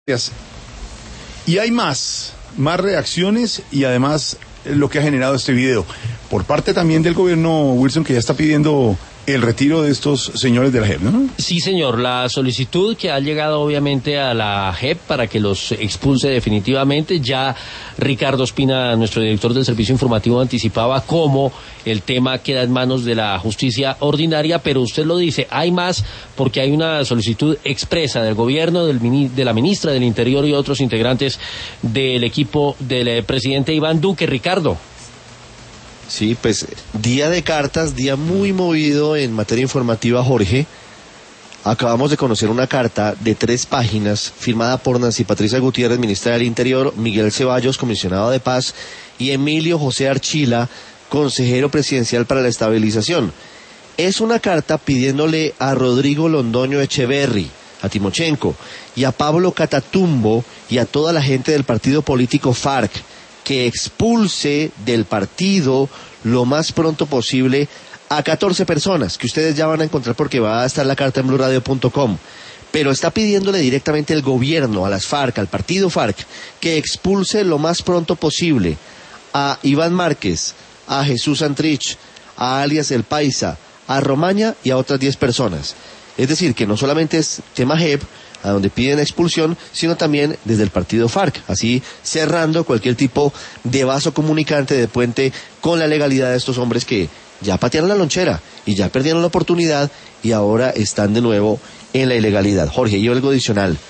Y hay más reacciones y además lo que ha generado este video. Por parte también del gobierno, Wilson, que ya está pidiendo el retiro de estos señores de la JEP, ¿no? Sí, señor, la solicitud que ha llegado obviamente a la JEP para que los expulse definitivamente. Ya Ricardo Ospina, nuestro director del servicio informativo, anticipaba cómo el tema queda en manos de la justicia ordinaria, pero usted lo dice, hay más porque hay una solicitud expresa del gobierno, de la ministra del Interior y otros integrantes del equipo del presidente Iván Duque. Ricardo. Sí, pues día de cartas, día muy movido en materia informativa, Jorge. Acabamos de conocer una carta de 3 páginas firmada por Nancy Patricia Gutiérrez, ministra del Interior, Miguel Ceballos, comisionado de paz, y Emilio José Archila, consejero presidencial para la estabilización. Es una carta pidiéndole a Rodrigo Londoño Echeverry, a Timochenko, y a Pablo Catatumbo y a toda la gente del partido político FARC que expulse del partido lo más pronto posible a 14 personas, que ustedes ya van a encontrar porque va a estar la carta en bluradio.com. Pero está pidiéndole directamente el gobierno, a las FARC, al partido FARC, que expulse lo más pronto posible a Iván Márquez, a Jesús Santrich, a alias El Paisa, a Romaña y a otras 10 personas. Es decir, que no solamente es tema JEP, a donde piden expulsión, sino también desde el partido FARC, así cerrando cualquier tipo de vaso comunicante, de puente con la legalidad de estos hombres que ya patearon la lonchera y ya perdieron la oportunidad y ahora están de nuevo en la ilegalidad. Jorge, y algo adicional.